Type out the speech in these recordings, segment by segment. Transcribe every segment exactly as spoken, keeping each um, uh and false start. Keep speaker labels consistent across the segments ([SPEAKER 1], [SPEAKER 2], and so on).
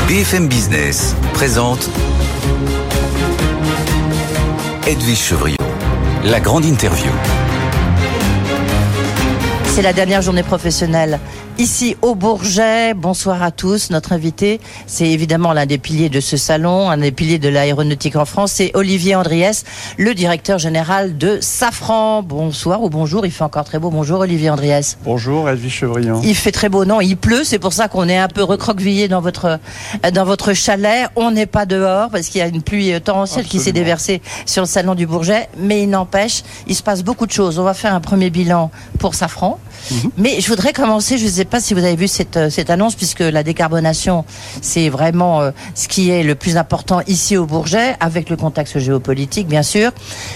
[SPEAKER 1] B F M Business présente Edwige Chevrillon, la grande interview.
[SPEAKER 2] C'est la dernière journée professionnelle ici au Bourget. Bonsoir à tous. Notre invité, c'est évidemment l'un des piliers de ce salon, un des piliers de l'aéronautique en France, c'est Olivier Andriès, le directeur général de Safran. Bonsoir ou bonjour, il fait encore très beau. Bonjour Olivier Andriès.
[SPEAKER 3] Bonjour Edwige Chevrillon.
[SPEAKER 2] Il fait très beau, non, il pleut, c'est pour ça qu'on est un peu recroquevillé dans votre, dans votre chalet. On n'est pas dehors parce qu'il y a une pluie torrentielle Absolument. qui s'est déversée sur le salon du Bourget, mais il n'empêche, il se passe beaucoup de choses. On va faire un premier bilan pour Safran. Mmh. Mais je voudrais commencer, je ne sais pas si vous avez vu cette, cette annonce, puisque la décarbonation, c'est vraiment euh, ce qui est le plus important ici au Bourget, avec le contexte géopolitique, bien sûr.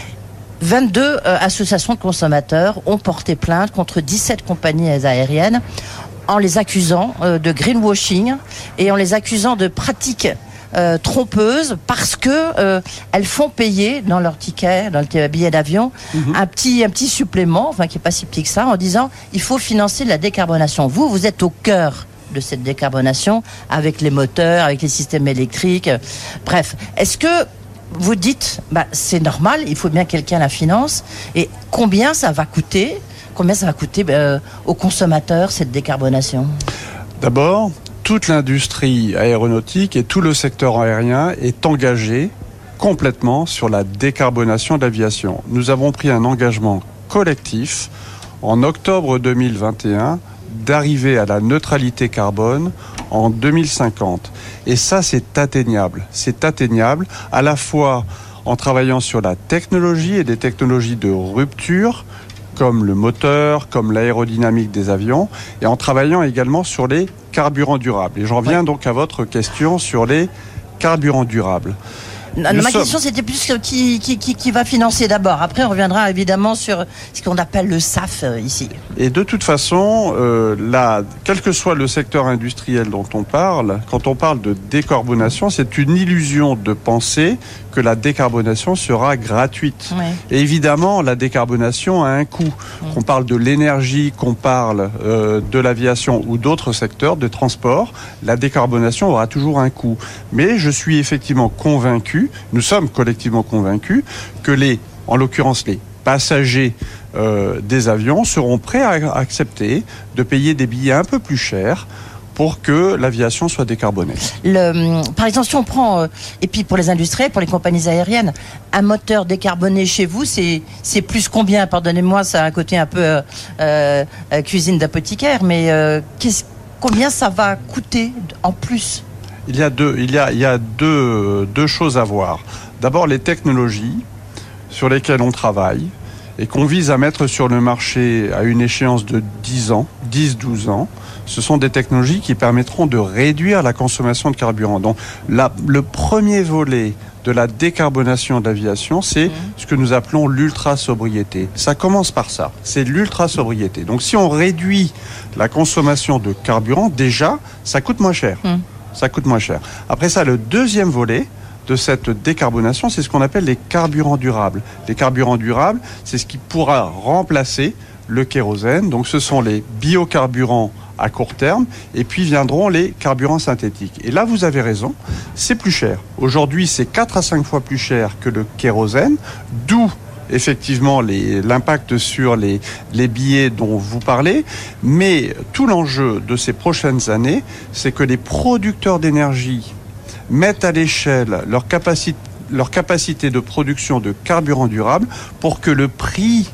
[SPEAKER 2] vingt-deux euh, associations de consommateurs ont porté plainte contre dix-sept compagnies aériennes en les accusant euh, de greenwashing et en les accusant de pratiques Euh, trompeuses parce que euh, elles font payer dans leur ticket, dans le billet d'avion, mmh. un petit un petit supplément, enfin qui est pas si petit que ça, en disant il faut financer la décarbonation. Vous, vous êtes au cœur de cette décarbonation avec les moteurs, avec les systèmes électriques. Bref, est-ce que vous dites, bah c'est normal, il faut bien que quelqu'un la finance, et combien ça va coûter, combien ça va coûter euh, aux consommateurs cette décarbonation?
[SPEAKER 3] D'abord, toute l'industrie aéronautique et tout le secteur aérien est engagé complètement sur la décarbonation de l'aviation. Nous avons pris un engagement collectif en octobre deux mille vingt et un d'arriver à la neutralité carbone en deux mille cinquante. Et ça, c'est atteignable. C'est atteignable à la fois en travaillant sur la technologie et des technologies de rupture, comme le moteur, comme l'aérodynamique des avions, et en travaillant également sur les carburants durables. Et j'en viens donc à votre question sur les carburants durables.
[SPEAKER 2] Non, ma sommes... question, c'était plus qui, qui, qui, qui va financer d'abord. Après, on reviendra évidemment sur ce qu'on appelle le S A F euh, ici.
[SPEAKER 3] Et de toute façon, euh, là, quel que soit le secteur industriel dont on parle, quand on parle de décarbonation, c'est une illusion de penser que la décarbonation sera gratuite. Oui. Et évidemment, la décarbonation a un coût. Oui. Qu'on parle de l'énergie, qu'on parle euh, de l'aviation ou d'autres secteurs de transport, la décarbonation aura toujours un coût. Mais je suis effectivement convaincu, nous sommes collectivement convaincus, que les, en l'occurrence les passagers euh, des avions seront prêts à accepter de payer des billets un peu plus chers pour que l'aviation soit décarbonée. Le,
[SPEAKER 2] par exemple, si on prend, euh, et puis pour les industriels, pour les compagnies aériennes, un moteur décarboné chez vous, c'est, c'est plus combien? Pardonnez-moi, ça a un côté un peu euh, euh, cuisine d'apothicaire, mais euh, qu'est-ce, combien ça va coûter en plus?
[SPEAKER 3] Il y a deux, il y a, il y a deux, deux choses à voir. D'abord, les technologies sur lesquelles on travaille et qu'on vise à mettre sur le marché à une échéance de dix ans, dix douze ans, ce sont des technologies qui permettront de réduire la consommation de carburant. Donc, la, le premier volet de la décarbonation de l'aviation, c'est mmh. ce que nous appelons l'ultra-sobriété. Ça commence par ça, c'est l'ultra-sobriété. Donc, si on réduit la consommation de carburant, déjà, ça coûte moins cher. Mmh. Ça coûte moins cher. Après ça, le deuxième volet de cette décarbonation, c'est ce qu'on appelle les carburants durables. Les carburants durables, c'est ce qui pourra remplacer le kérosène. Donc, ce sont les biocarburants à court terme, et puis viendront les carburants synthétiques. Et là, vous avez raison, c'est plus cher. Aujourd'hui, c'est quatre à cinq fois plus cher que le kérosène, d'où effectivement les, l'impact sur les, les billets dont vous parlez, mais tout l'enjeu de ces prochaines années, c'est que les producteurs d'énergie mettent à l'échelle leur capacité, leur capacité de production de carburants durables pour que le prix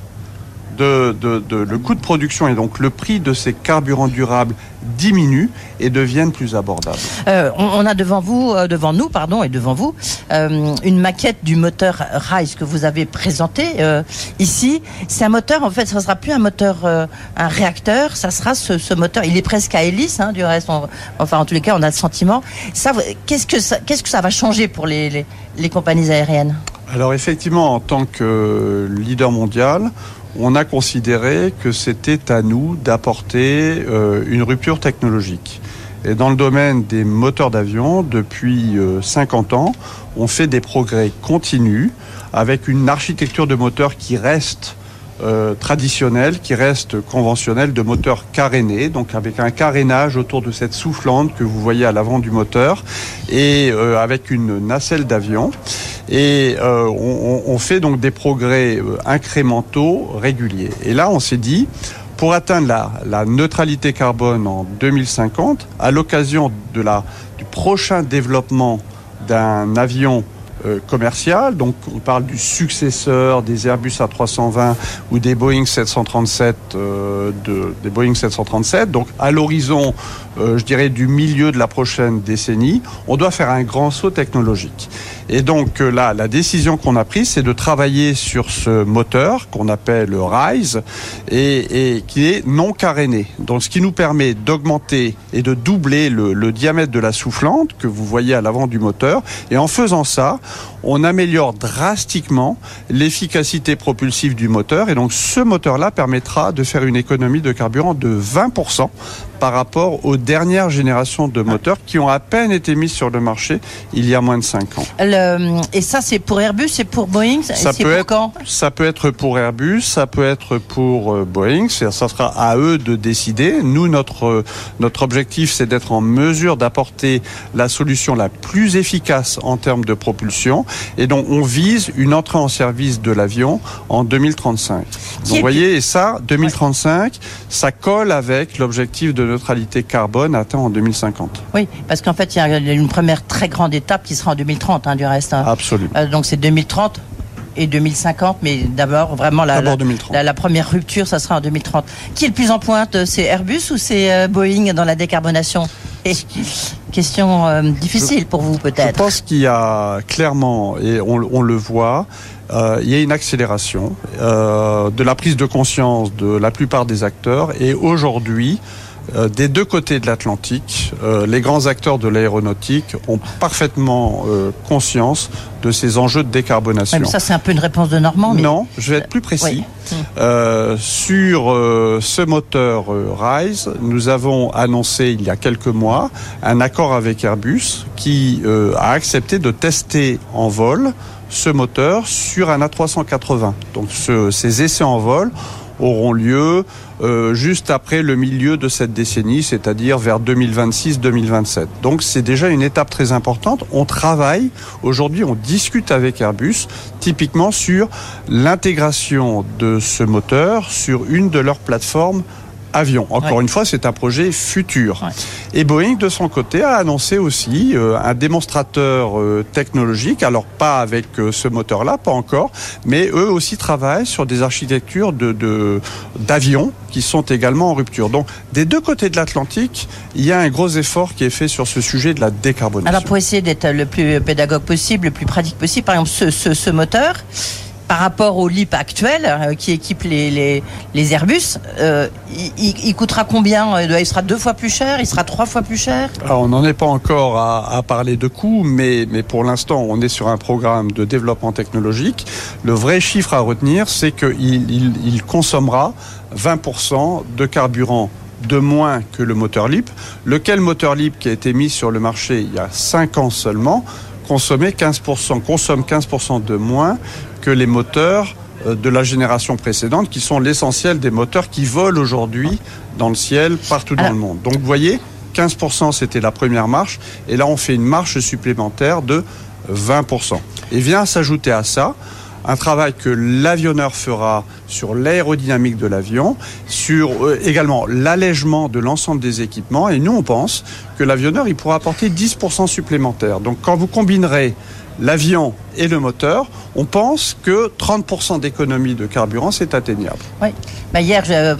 [SPEAKER 3] De, de, de, le coût de production et donc le prix de ces carburants durables diminue et deviennent plus abordables.
[SPEAKER 2] Euh, on, on a devant vous, euh, devant nous, pardon, et devant vous, euh, une maquette du moteur Rise que vous avez présenté euh, ici. C'est un moteur, en fait, ça ne sera plus un moteur, euh, un réacteur, ça sera ce, ce moteur. Il est presque à hélice, hein, du reste. On, enfin, en tous les cas, on a le sentiment. Ça, qu'est-ce que ça, qu'est-ce que ça va changer pour les, les, les compagnies aériennes?
[SPEAKER 3] Alors, effectivement, en tant que leader mondial, on a considéré que c'était à nous d'apporter euh, une rupture technologique. Et dans le domaine des moteurs d'avion, depuis euh, cinquante ans, on fait des progrès continus avec une architecture de moteur qui reste euh, traditionnel qui reste conventionnel de moteur caréné, donc avec un carénage autour de cette soufflante que vous voyez à l'avant du moteur et euh, avec une nacelle d'avion. Et euh, on, on fait donc des progrès euh, incrémentaux réguliers. Et là, on s'est dit, pour atteindre la, la neutralité carbone en deux mille cinquante, à l'occasion de la, du prochain développement d'un avion euh, commercial, donc on parle du successeur des Airbus A trois cent vingt ou des Boeing sept cent trente-sept, euh, de, des Boeing sept cent trente-sept, donc à l'horizon, euh, je dirais, du milieu de la prochaine décennie, on doit faire un grand saut technologique. Et donc là, la décision qu'on a prise, c'est de travailler sur ce moteur qu'on appelle le RISE et, et qui est non caréné. Donc ce qui nous permet d'augmenter et de doubler le, le diamètre de la soufflante que vous voyez à l'avant du moteur. Et en faisant ça, on améliore drastiquement l'efficacité propulsive du moteur. Et donc ce moteur-là permettra de faire une économie de carburant de vingt pour cent par rapport aux dernières générations de moteurs qui ont à peine été mis sur le marché il y a moins de cinq ans.
[SPEAKER 2] Le, et ça, c'est pour Airbus, c'est pour Boeing,
[SPEAKER 3] ça
[SPEAKER 2] c'est
[SPEAKER 3] peut
[SPEAKER 2] pour
[SPEAKER 3] être,
[SPEAKER 2] quand ?
[SPEAKER 3] Ça peut être pour Airbus, ça peut être pour euh, Boeing, ça sera à eux de décider. Nous, notre, euh, notre objectif, c'est d'être en mesure d'apporter la solution la plus efficace en termes de propulsion. Et donc, on vise une entrée en service de l'avion en deux mille trente-cinq. Donc, vous voyez, et ça, deux mille trente-cinq, ouais. Ça colle avec l'objectif de neutralité carbone atteint en deux mille cinquante.
[SPEAKER 2] Oui, parce qu'en fait, il y a une première très grande étape qui sera en deux mille trente, hein, du reste. Hein.
[SPEAKER 3] Absolument.
[SPEAKER 2] Euh, donc c'est deux mille trente et deux mille cinquante, mais d'abord, vraiment, la,
[SPEAKER 3] d'abord
[SPEAKER 2] la, la, la première rupture, ça sera en deux mille trente. Qui est le plus en pointe ? C'est Airbus ou c'est euh, Boeing dans la décarbonation ? Et, question euh, difficile je, pour vous, peut-être.
[SPEAKER 3] Je pense qu'il y a clairement, et on, on le voit, Euh, il y a une accélération euh, de la prise de conscience de la plupart des acteurs et aujourd'hui, euh, des deux côtés de l'Atlantique, euh, les grands acteurs de l'aéronautique ont parfaitement euh, conscience de ces enjeux de décarbonation.
[SPEAKER 2] Ouais, mais ça, c'est un peu une réponse de Normand. Mais...
[SPEAKER 3] Non, je vais être plus précis.
[SPEAKER 2] Oui.
[SPEAKER 3] Euh, sur euh, ce moteur euh, RISE, nous avons annoncé il y a quelques mois un accord avec Airbus qui euh, a accepté de tester en vol ce moteur sur un A trois cent quatre-vingts. Donc ce, ces essais en vol auront lieu euh, juste après le milieu de cette décennie, c'est-à-dire vers deux mille vingt-six deux mille vingt-sept. Donc c'est déjà une étape très importante. On travaille, aujourd'hui on discute avec Airbus, typiquement sur l'intégration de ce moteur sur une de leurs plateformes avion. Encore ouais. une fois, c'est un projet futur. Ouais. Et Boeing, de son côté, a annoncé aussi euh, un démonstrateur euh, technologique, alors pas avec euh, ce moteur-là, pas encore, mais eux aussi travaillent sur des architectures de, de, d'avions qui sont également en rupture. Donc, des deux côtés de l'Atlantique, il y a un gros effort qui est fait sur ce sujet de la décarbonation.
[SPEAKER 2] Alors, pour essayer d'être le plus pédagogue possible, le plus pratique possible, par exemple, ce, ce, ce moteur, par rapport au L I P actuel euh, qui équipe les, les, les Airbus, euh, il, il coûtera combien ? Il sera deux fois plus cher ? Il sera trois fois plus cher ?
[SPEAKER 3] Alors, on n'en est pas encore à, à parler de coûts, mais, mais pour l'instant, on est sur un programme de développement technologique. Le vrai chiffre à retenir, c'est qu'il il, il consommera vingt pour cent de carburant de moins que le moteur L I P, lequel moteur L I P qui a été mis sur le marché il y a cinq ans seulement, consommait quinze pour cent, consomme quinze pour cent de moins que les moteurs de la génération précédente, qui sont l'essentiel des moteurs qui volent aujourd'hui dans le ciel partout dans Alors, le monde. Donc vous voyez, quinze pour cent c'était la première marche, et là on fait une marche supplémentaire de vingt pour cent. Et vient s'ajouter à ça un travail que l'avionneur fera sur l'aérodynamique de l'avion, sur euh, également l'allègement de l'ensemble des équipements, et nous on pense que l'avionneur il pourra apporter dix pour cent supplémentaire. Donc quand vous combinerez l'avion et le moteur, on pense que trente pour cent d'économie de carburant, c'est atteignable.
[SPEAKER 2] Oui. Bah hier, je, euh,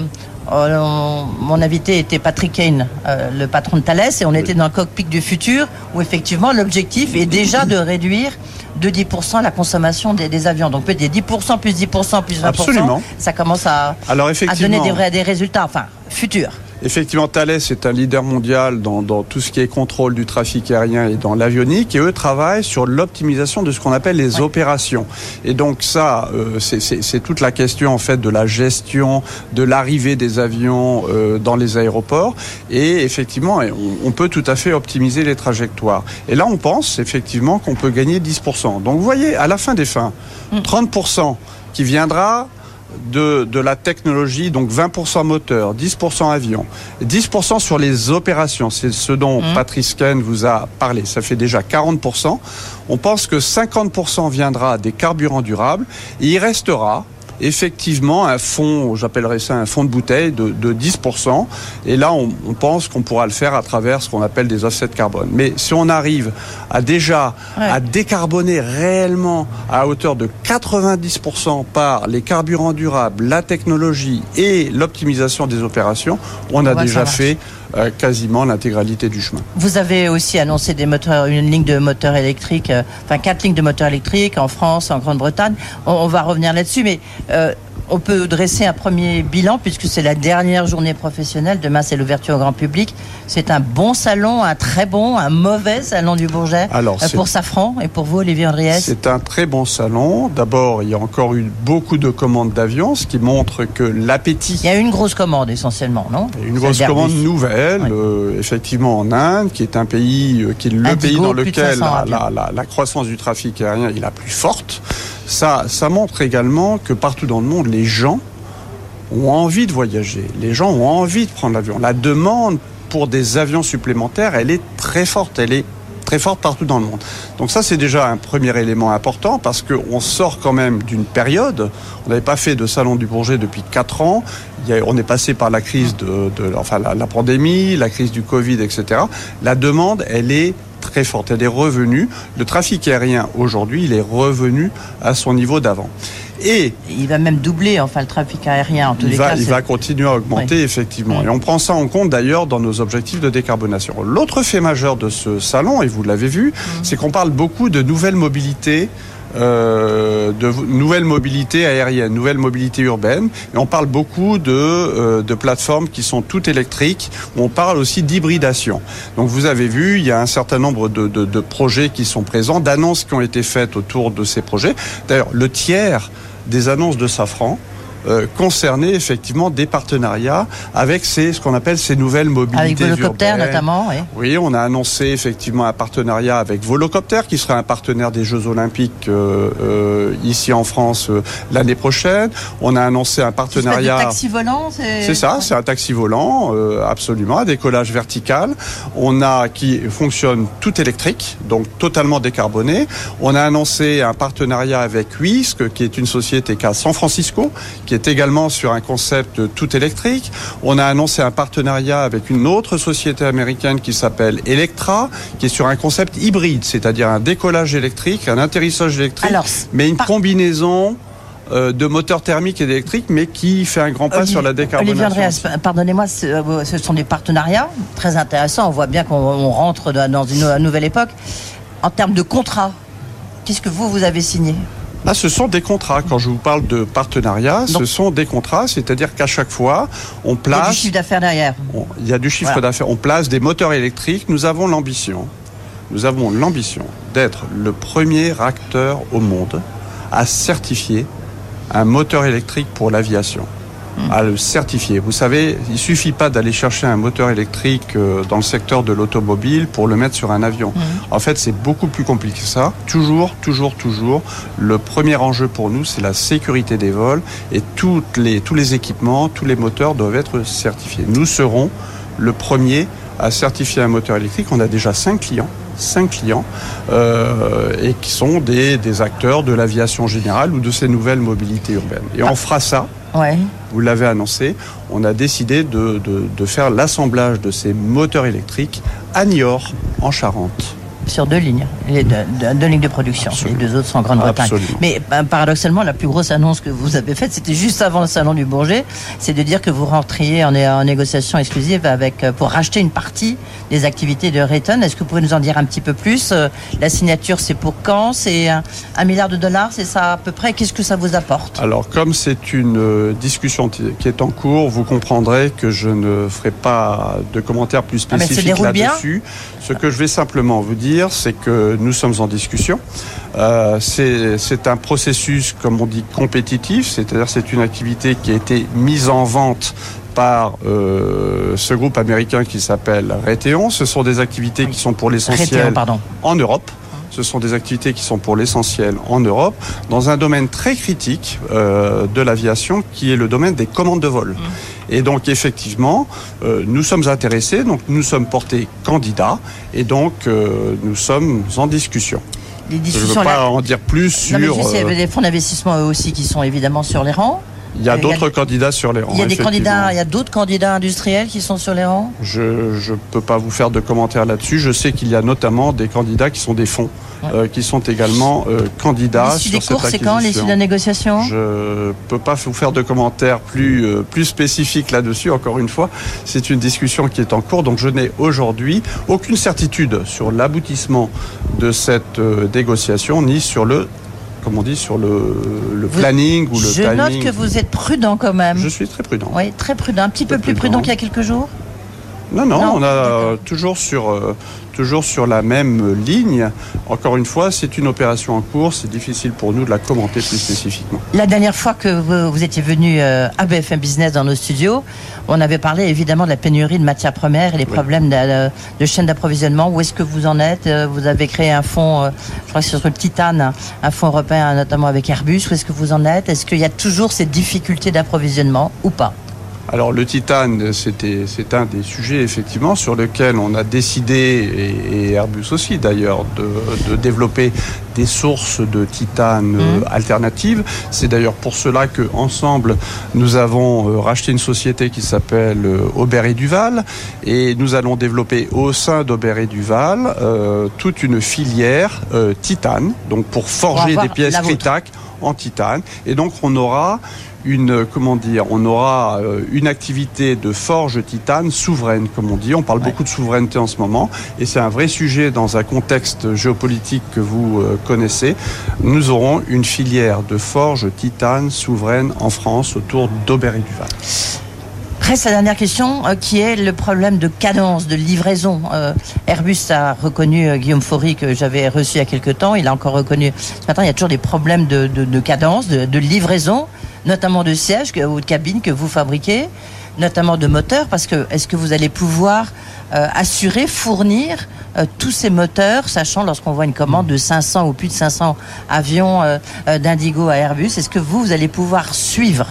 [SPEAKER 2] on, mon invité était Patrick Kane, euh, le patron de Thales, et on oui. était dans le cockpit du futur, où effectivement l'objectif est déjà de réduire de dix pour cent la consommation des, des avions. Donc peut-être dix pour cent plus dix pour cent plus vingt pour cent, Absolument. Ça commence à, Alors, à donner des, vrais, des résultats, enfin, futurs.
[SPEAKER 3] Effectivement, Thales est un leader mondial dans, dans tout ce qui est contrôle du trafic aérien et dans l'avionique, et eux travaillent sur l'optimisation de ce qu'on appelle les ouais. opérations. Et donc ça, euh, c'est, c'est, c'est toute la question en fait de la gestion de l'arrivée des avions euh, dans les aéroports. Et effectivement, on, on peut tout à fait optimiser les trajectoires. Et là, on pense effectivement qu'on peut gagner dix pour cent. Donc vous voyez, à la fin des fins, trente pour cent qui viendra de, de la technologie, donc vingt pour cent moteur, dix pour cent avion, dix pour cent sur les opérations, c'est ce dont mmh. Patrice Ken vous a parlé, ça fait déjà quarante pour cent. On pense que cinquante pour cent viendra des carburants durables et il restera effectivement un fonds, j'appellerais ça un fonds de bouteille de, de dix pour cent. Et là, on, on pense qu'on pourra le faire à travers ce qu'on appelle des offsets de carbone. Mais si on arrive à déjà ouais. à décarboner réellement à hauteur de quatre-vingt-dix pour cent par les carburants durables, la technologie et l'optimisation des opérations, on a déjà fait euh, quasiment l'intégralité du chemin.
[SPEAKER 2] Vous avez aussi annoncé des moteurs, une ligne de moteurs électriques, euh, enfin quatre lignes de moteurs électriques en France, en Grande-Bretagne. On, on va revenir là-dessus, mais euh, on peut dresser un premier bilan puisque c'est la dernière journée professionnelle. Demain, c'est l'ouverture au grand public. C'est un bon salon, un très bon, un mauvais salon du Bourget. Alors, euh, pour Safran et pour vous, Olivier Andriès.
[SPEAKER 3] C'est un très bon salon. D'abord, il y a encore eu beaucoup de commandes d'avions, ce qui montre que l'appétit...
[SPEAKER 2] Il y a une grosse commande essentiellement, non ?
[SPEAKER 3] Une grosse commande nouvelle, oui. euh, effectivement en Inde, qui est un pays, euh, qui est le Indigo, pays dans lequel la, la, la, la croissance du trafic aérien est la plus forte. Ça, ça montre également que partout dans le monde, les gens ont envie de voyager. Les gens ont envie de prendre l'avion. La demande pour des avions supplémentaires, elle est très forte. Elle est très forte partout dans le monde. Donc ça, c'est déjà un premier élément important parce qu'on sort quand même d'une période. On n'avait pas fait de salon du Bourget depuis quatre ans. Il y a, on est passé par la crise de, de enfin la, la pandémie, la crise du Covid, et cetera. La demande, elle est très forte, elle est revenue. Le trafic aérien aujourd'hui, il est revenu à son niveau d'avant. Et
[SPEAKER 2] il va même doubler, enfin le trafic aérien en tous les
[SPEAKER 3] va,
[SPEAKER 2] cas.
[SPEAKER 3] Il va continuer à augmenter, oui. effectivement. Oui. Et on prend ça en compte d'ailleurs dans nos objectifs de décarbonation. L'autre fait majeur de ce salon, et vous l'avez vu, mmh. c'est qu'on parle beaucoup de nouvelles mobilités. Euh, de nouvelles mobilités aériennes, nouvelles mobilités urbaines. Et on parle beaucoup de, euh, de plateformes qui sont toutes électriques. On parle aussi d'hybridation. Donc vous avez vu, il y a un certain nombre de, de, de projets qui sont présents, d'annonces qui ont été faites autour de ces projets. D'ailleurs, le tiers des annonces de Safran Euh, concerner effectivement des partenariats avec ces, ce qu'on appelle ces nouvelles mobilités urbaines.
[SPEAKER 2] Avec Volocopter notamment, oui.
[SPEAKER 3] Oui, on a annoncé effectivement un partenariat avec Volocopter qui sera un partenaire des Jeux Olympiques euh, euh, ici en France euh, l'année prochaine. On a annoncé un partenariat...
[SPEAKER 2] C'est un taxi volant, c'est...
[SPEAKER 3] C'est ça, c'est un taxi volant, euh, absolument, à décollage vertical. On a qui fonctionne tout électrique, donc totalement décarboné. On a annoncé un partenariat avec Wisk, qui est une société qui est à San Francisco, qui est également sur un concept tout électrique. On a annoncé un partenariat avec une autre société américaine qui s'appelle Electra, qui est sur un concept hybride, c'est-à-dire un décollage électrique, un atterrissage électrique, Alors, mais une par... combinaison euh, de moteur thermique et d'électrique, mais qui fait un grand pas Olivier, sur la décarbonation.
[SPEAKER 2] Olivier Andriès, pardonnez-moi, ce, ce sont des partenariats très intéressants. On voit bien qu'on on rentre dans une nouvelle époque. En termes de contrat, qu'est-ce que vous, vous avez signé ?
[SPEAKER 3] Là, ce sont des contrats. Quand je vous parle de partenariat, Donc, ce sont des contrats, c'est-à-dire qu'à chaque fois, on place...
[SPEAKER 2] Il y a du chiffre d'affaires derrière.
[SPEAKER 3] On, il y a du chiffre voilà. d'affaires. On place des moteurs électriques. Nous avons l'ambition, nous avons l'ambition d'être le premier acteur au monde à certifier un moteur électrique pour l'aviation. À le certifier. Vous savez, il suffit pas d'aller chercher un moteur électrique dans le secteur de l'automobile pour le mettre sur un avion. Mmh. En fait, c'est beaucoup plus compliqué que ça. Toujours, toujours, toujours, le premier enjeu pour nous, c'est la sécurité des vols et toutes les, tous les équipements, tous les moteurs doivent être certifiés. Nous serons le premier à certifier un moteur électrique. On a déjà cinq clients. cinq clients euh, et qui sont des, des acteurs de l'aviation générale ou de ces nouvelles mobilités urbaines. Et on fera ça, ouais. vous l'avez annoncé, on a décidé de, de, de faire l'assemblage de ces moteurs électriques à Niort, en Charente.
[SPEAKER 2] Sur deux lignes, les deux, deux, deux lignes de production. Absolument. Les deux autres sont en Grande-Bretagne. Absolument. Mais bah, paradoxalement, la plus grosse annonce que vous avez faite, c'était juste avant le salon du Bourget, c'est de dire que vous rentriez en, en négociation exclusive avec pour racheter une partie des activités de Raytheon. Est-ce que vous pouvez nous en dire un petit peu plus ? La signature, c'est pour quand ? C'est un, un milliard de dollars, c'est ça à peu près ? Qu'est-ce que ça vous apporte ?
[SPEAKER 3] Alors, comme c'est une euh, discussion t- qui est en cours, vous comprendrez que je ne ferai pas de commentaires plus spécifiques ah, là-dessus. Bien. Ce que je vais simplement vous dire, c'est que nous sommes en discussion. Euh, c'est, c'est un processus, comme on dit, compétitif, c'est-à-dire c'est une activité qui a été mise en vente par euh, ce groupe américain qui s'appelle Raytheon. Ce sont des activités qui sont pour l'essentiel en Europe. Ce sont des activités qui sont pour l'essentiel en Europe, dans un domaine très critique euh, de l'aviation, qui est le domaine des commandes de vol. Mmh. Et donc effectivement, euh, nous sommes intéressés, donc nous sommes portés candidats, et donc euh, nous sommes en discussion.
[SPEAKER 2] Les discussions,
[SPEAKER 3] je ne veux pas
[SPEAKER 2] là...
[SPEAKER 3] en dire plus sur...
[SPEAKER 2] Non, mais juste, il y avait des fonds d'investissement eux aussi qui sont évidemment sur les rangs.
[SPEAKER 3] Il y a d'autres il y a... candidats sur les rangs.
[SPEAKER 2] Il y a des candidats, il y a d'autres candidats industriels qui sont sur les rangs.
[SPEAKER 3] Je je peux pas vous faire de commentaires là-dessus. Je sais qu'il y a notamment des candidats qui sont des fonds, ouais. euh, qui sont également euh, candidats sur cette acquisition.
[SPEAKER 2] C'est quand l'issue de la négociation?
[SPEAKER 3] Je peux pas vous faire de commentaires plus euh, plus spécifiques là-dessus. Encore une fois, c'est une discussion qui est en cours, donc je n'ai aujourd'hui aucune certitude sur l'aboutissement de cette euh, négociation ni sur le comme on dit, sur le, le planning vous, ou le
[SPEAKER 2] je
[SPEAKER 3] timing.
[SPEAKER 2] Je note que vous êtes prudent quand même.
[SPEAKER 3] Je suis très prudent.
[SPEAKER 2] Oui, très prudent. Un petit
[SPEAKER 3] très
[SPEAKER 2] peu plus
[SPEAKER 3] prudent.
[SPEAKER 2] prudent qu'il y a quelques jours?
[SPEAKER 3] Non, non, non, on a toujours sur, euh, toujours sur la même ligne. Encore une fois, c'est une opération en cours. C'est difficile pour nous de la commenter plus spécifiquement.
[SPEAKER 2] La dernière fois que vous, vous étiez venu euh, à B F M Business dans nos studios, on avait parlé évidemment de la pénurie de matières premières et les oui. problèmes de, de chaîne d'approvisionnement. Où est-ce que vous en êtes? Vous avez créé un fonds, euh, je crois que c'est sur le Titane, un fonds européen notamment avec Airbus. Où est-ce que vous en êtes? Est-ce qu'il y a toujours ces difficultés d'approvisionnement ou pas?
[SPEAKER 3] Alors le titane, c'était, c'est un des sujets effectivement sur lequel on a décidé, et, et Airbus aussi d'ailleurs, de, de développer des sources de titane mmh. euh, alternatives. C'est d'ailleurs pour cela que ensemble nous avons euh, racheté une société qui s'appelle euh, Aubert & Duval, et nous allons développer au sein d'Aubert & Duval euh, toute une filière euh, titane, donc pour forger des pièces Critac en titane. Et donc on aura une, comment dire, on aura une activité de forge titane souveraine, comme on dit. On parle ouais. beaucoup de souveraineté en ce moment, et c'est un vrai sujet dans un contexte géopolitique que vous euh, connaissez. Nous aurons une filière de forge titane souveraine en France autour d'Aubert & Duval.
[SPEAKER 2] Reste la dernière question, euh, qui est le problème de cadence, de livraison. Euh, Airbus a reconnu euh, Guillaume Faury, que j'avais reçu il y a quelques temps. Il a encore reconnu ce matin. Il y a toujours des problèmes de, de, de cadence, de, de livraison, notamment de sièges que, ou de cabines que vous fabriquez, notamment de moteurs, parce que est-ce que vous allez pouvoir euh, assurer, fournir euh, tous ces moteurs, sachant lorsqu'on voit une commande de cinq cents ou plus de cinq cents avions euh, euh, d'Indigo à Airbus, est-ce que vous, vous allez pouvoir suivre?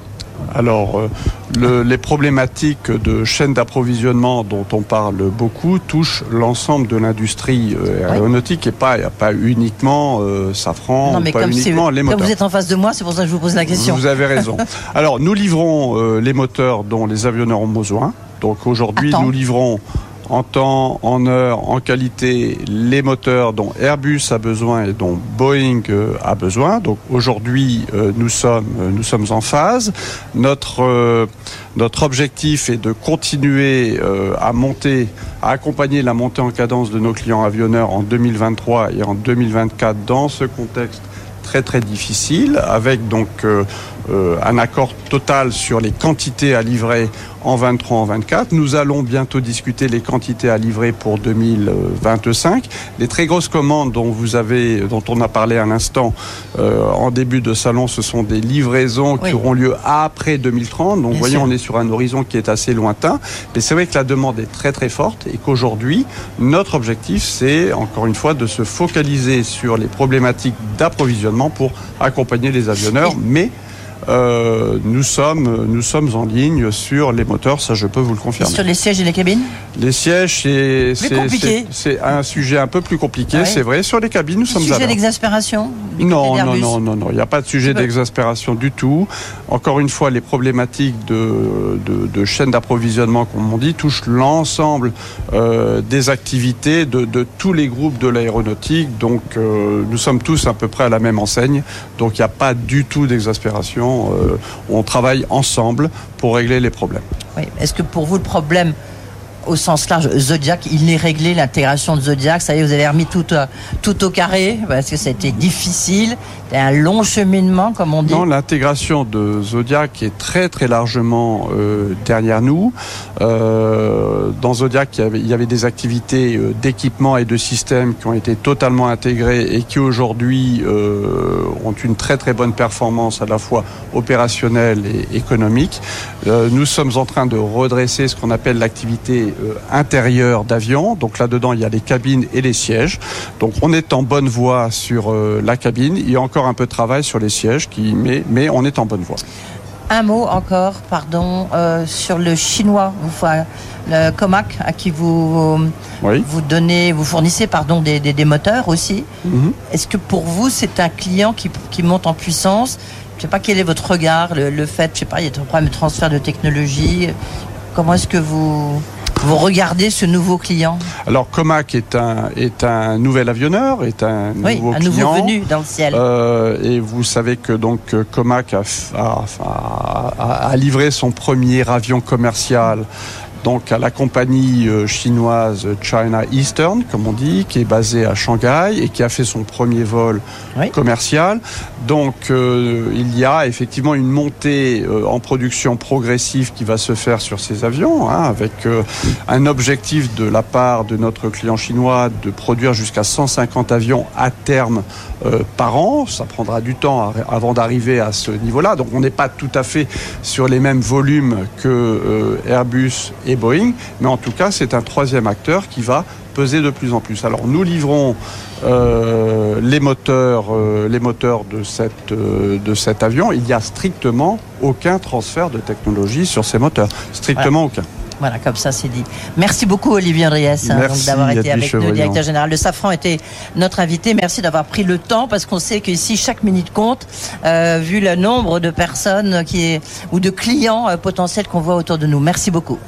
[SPEAKER 3] Alors, euh, le, les problématiques de chaîne d'approvisionnement dont on parle beaucoup touchent l'ensemble de l'industrie euh, aéronautique oui. et pas, pas uniquement euh, Safran,
[SPEAKER 2] non, mais
[SPEAKER 3] pas
[SPEAKER 2] comme
[SPEAKER 3] uniquement les moteurs.
[SPEAKER 2] Comme vous êtes en face de moi, c'est pour ça que je vous pose la question.
[SPEAKER 3] Vous avez raison. Alors, nous livrons euh, les moteurs dont les avionneurs ont besoin. Donc aujourd'hui, Attends. nous livrons en temps, en heure, en qualité, les moteurs dont Airbus a besoin et dont Boeing euh, a besoin. Donc aujourd'hui, euh, nous sommes, euh, nous sommes en phase. Notre euh, notre objectif est de continuer euh, à monter, à accompagner la montée en cadence de nos clients avionneurs en deux mille vingt-trois et en deux mille vingt-quatre dans ce contexte très très difficile, avec donc euh, euh, un accord total sur les quantités à livrer en vingt-trois, en vingt-quatre. Nous allons bientôt discuter les quantités à livrer pour deux mille vingt-cinq. Les très grosses commandes dont vous avez, dont on a parlé à l'instant euh, en début de salon, ce sont des livraisons oui. qui auront lieu après deux mille trente. Donc, vous voyez, on est sur un horizon qui est assez lointain. Mais c'est vrai que la demande est très très forte et qu'aujourd'hui, notre objectif, c'est encore une fois de se focaliser sur les problématiques d'approvisionnement pour accompagner les avionneurs, oui. mais Euh, nous sommes, nous sommes en ligne sur les moteurs, ça je peux vous le confirmer.
[SPEAKER 2] Et sur les sièges et les cabines?
[SPEAKER 3] Les sièges, c'est, c'est, c'est, c'est un sujet un peu plus compliqué, ouais. c'est vrai. Sur les cabines, nous sommes à l'heure.
[SPEAKER 2] Sujet d'exaspération?
[SPEAKER 3] Non, non, non, non, non, il n'y a pas de sujet d'exaspération du tout. Encore une fois, les problématiques de, de, de chaîne d'approvisionnement, comme on dit, touchent l'ensemble euh, des activités de, de tous les groupes de l'aéronautique. Donc, euh, nous sommes tous à peu près à la même enseigne. Donc, il n'y a pas du tout d'exaspération. Euh, on travaille ensemble pour régler les problèmes.
[SPEAKER 2] Oui. Est-ce que pour vous, le problème au sens large, Zodiac, il est réglé, l'intégration de Zodiac, ça y est, vous avez remis tout, tout au carré, parce que c'était difficile, c'était un long cheminement, comme on dit.
[SPEAKER 3] Non, l'intégration de Zodiac est très très largement euh, derrière nous. Euh, dans Zodiac, il y avait, il y avait des activités euh, d'équipement et de systèmes qui ont été totalement intégrées et qui aujourd'hui euh, ont une très très bonne performance à la fois opérationnelle et économique. Euh, nous sommes en train de redresser ce qu'on appelle l'activité euh, intérieure d'avion. Donc là-dedans, il y a les cabines et les sièges. Donc on est en bonne voie sur euh, la cabine. Il y a encore un peu de travail sur les sièges, qui, mais, mais on est en bonne voie.
[SPEAKER 2] Un mot encore, pardon, euh, sur le chinois, enfin, le Comac, à qui vous,
[SPEAKER 3] Oui.
[SPEAKER 2] vous donnez, vous fournissez pardon, des, des, des moteurs aussi.
[SPEAKER 3] Mm-hmm.
[SPEAKER 2] Est-ce que pour vous, c'est un client qui, qui monte en puissance? Je ne sais pas quel est votre regard, le, le fait, je sais pas, il y a un problème de transfert de technologie. Comment est-ce que vous... Vous regardez ce nouveau client? Alors,
[SPEAKER 3] Comac est un, est un nouvel avionneur, est un
[SPEAKER 2] oui,
[SPEAKER 3] nouveau
[SPEAKER 2] un
[SPEAKER 3] client.
[SPEAKER 2] nouveau venu dans le ciel.
[SPEAKER 3] Euh, et vous savez que donc Comac a, a, a, a livré son premier avion commercial donc à la compagnie chinoise China Eastern, comme on dit, qui est basée à Shanghai et qui a fait son premier vol oui. commercial. Donc euh, il y a effectivement une montée euh, en production progressive qui va se faire sur ces avions, hein, avec euh, un objectif de la part de notre client chinois de produire jusqu'à cent cinquante avions à terme euh, par an. Ça prendra du temps à, avant d'arriver à ce niveau-là. Donc on n'est pas tout à fait sur les mêmes volumes que euh, Airbus et Boeing, mais en tout cas c'est un troisième acteur qui va peser de plus en plus. Alors nous livrons euh, les moteurs, euh, les moteurs de cette euh, de cet avion. Il n'y a strictement aucun transfert de technologie sur ces moteurs, strictement
[SPEAKER 2] voilà.
[SPEAKER 3] aucun.
[SPEAKER 2] Voilà, comme ça c'est dit. Merci beaucoup Olivier Andriès hein, donc, d'avoir été avec nous, directeur général de Safran, était notre invité. Merci d'avoir pris le temps parce qu'on sait qu'ici chaque minute compte, euh, vu le nombre de personnes qui est, ou de clients euh, potentiels qu'on voit autour de nous. Merci beaucoup.